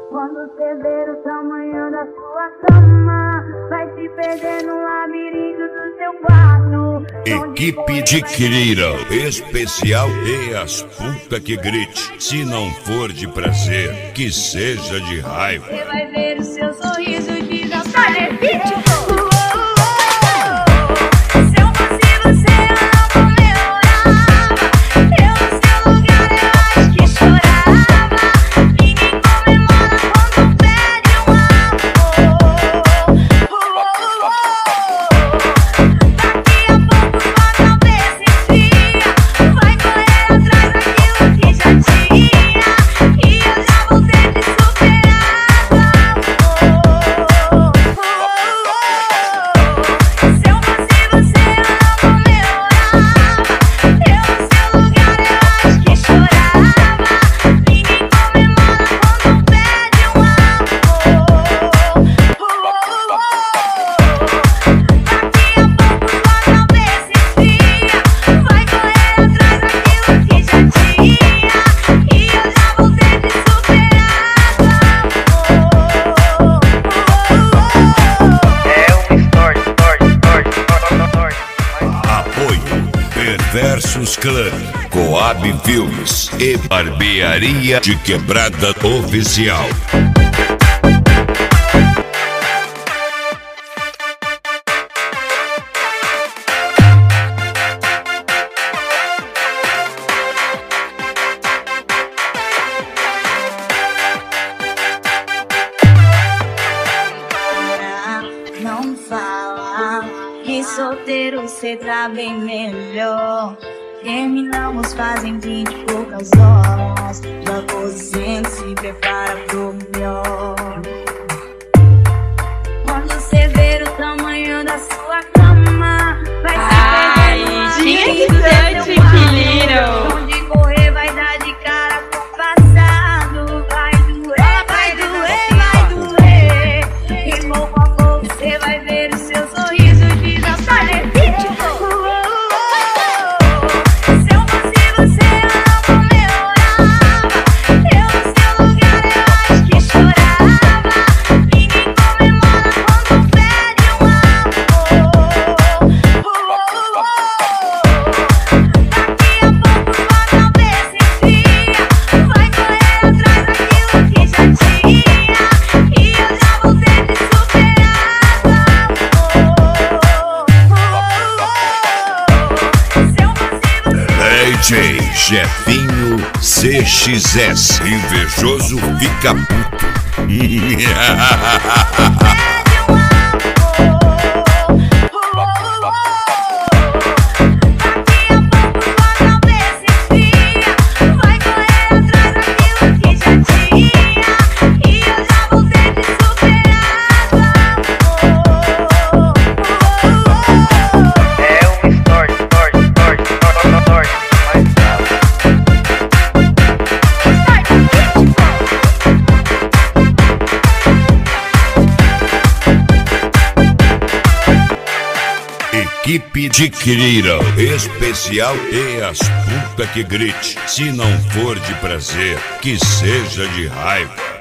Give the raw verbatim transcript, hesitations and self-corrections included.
Quando você ver o tamanho da sua cama, vai se perder no labirinto do seu quarto. Equipe de Quirira, especial e as puta que grite. Se não for de prazer, que seja de raiva. Você vai ver o seu sorriso desaparecer. Versus Clã, Coab Filmes e Barbearia de Quebrada Oficial. Não fala que solteiro cê tá bem melhor. Terminamos fazem vinte e poucas horas. Já você se prepara pro melhor. Quando você ver o tamanho da sua cama, vai se Ai, perder no gente, que lindo! Onde correr vai dar de cara com o passado. Vai doer, vai doer, vai doer. E pouco a pouco você vai ver o seu sorriso desaparecer. D J Jefinho C X S, invejoso fica puto. Equipe de Quirira, especial e as puta que grite. Se não for de prazer, que seja de raiva.